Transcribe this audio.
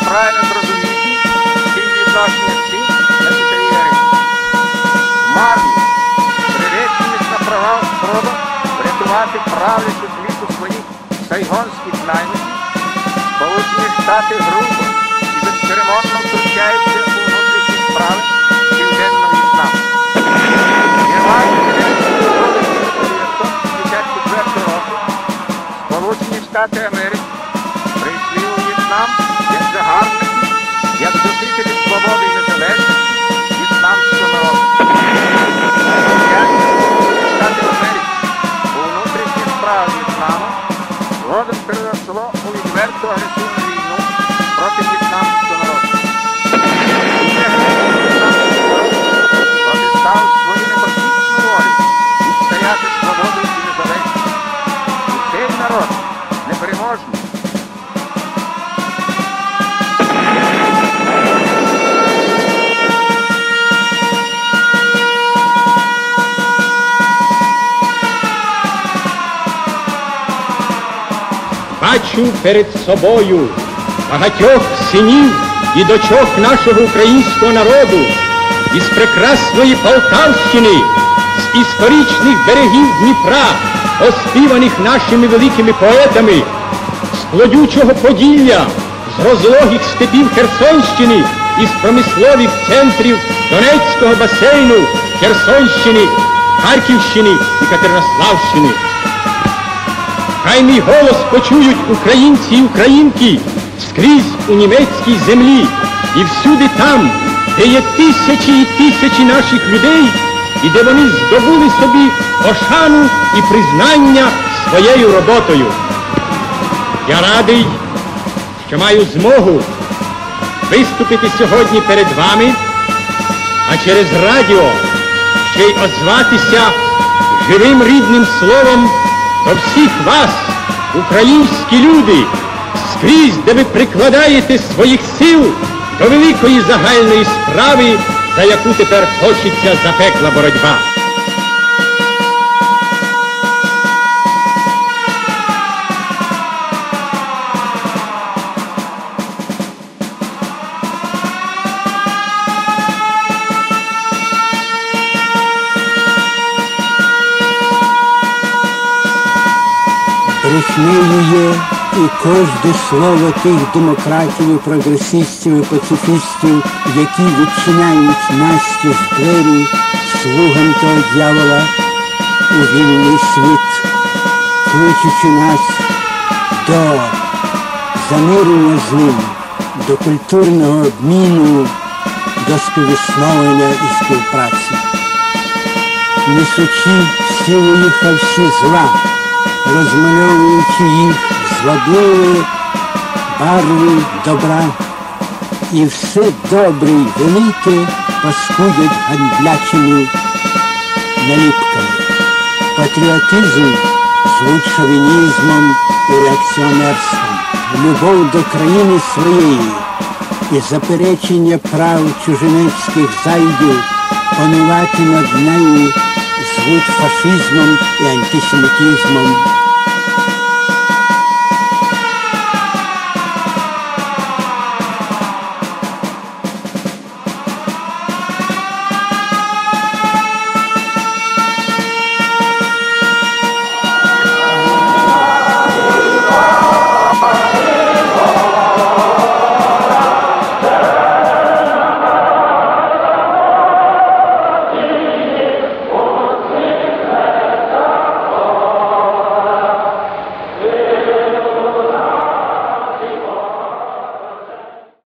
правильно зрозуміти, чи відношення всіх на підтримки. Марні, приреченість на права спроба врятувати правлячу кліку своїх сайгонських наймитів, Сполучені Штати грубо і безцеремонно втручаються у внутрішні справи Південного В'єтнаму. Сполучені Штати Америки прийшли у В'єтнам як загарбники, як досителі свободи і незалежності в'єтнамського народу. Штати Америки у внутрішні справи В'єтнаму згодом переросло у відверту агресивну війну проти в'єтнамського народу. Протистав свою непохитну волю відстояти свободу і незалежність. І цей народ непереможний. Бачу перед собою багатьох синів і дочок нашого українського народу із прекрасної Полтавщини, з історичних берегів Дніпра, оспіваних нашими великими поетами, з плодючого Поділля, з розлогих степів Херсонщини і з промислових центрів Донецького басейну, Херсонщини, Харківщини і Катеринославщини. Хай мій голос почують українці і українки скрізь у німецькій землі і всюди там, де є тисячі і тисячі наших людей, і де вони здобули собі ошану і признання своєю роботою. Я радий, що маю змогу виступити сьогодні перед вами, а через радіо ще й озватися живим рідним словом до всіх вас, українські люди, скрізь, де ви прикладаєте своїх сил до великої загальної справи, за яку тепер точиться запекла боротьба. Брехнею є і кожне слово тих демократів, і прогресистів, і пацифістів, які відчиняють настіж двері слугам того дьявола у вільний світ, кличучи нас до замирення з ним, до культурного обміну, до співіснування і співпраці. Несучи силою хавці зла, розмальовуючи їх звабливі барви добра, і все добре й велике паскудять гандлячими наліпками. Патріотизм звуть шовінізмом і реакціонерством, любов до країни своєї і заперечення прав чужинецьких зайдів панувати над нею звуть фашизмом і антисемітизмом.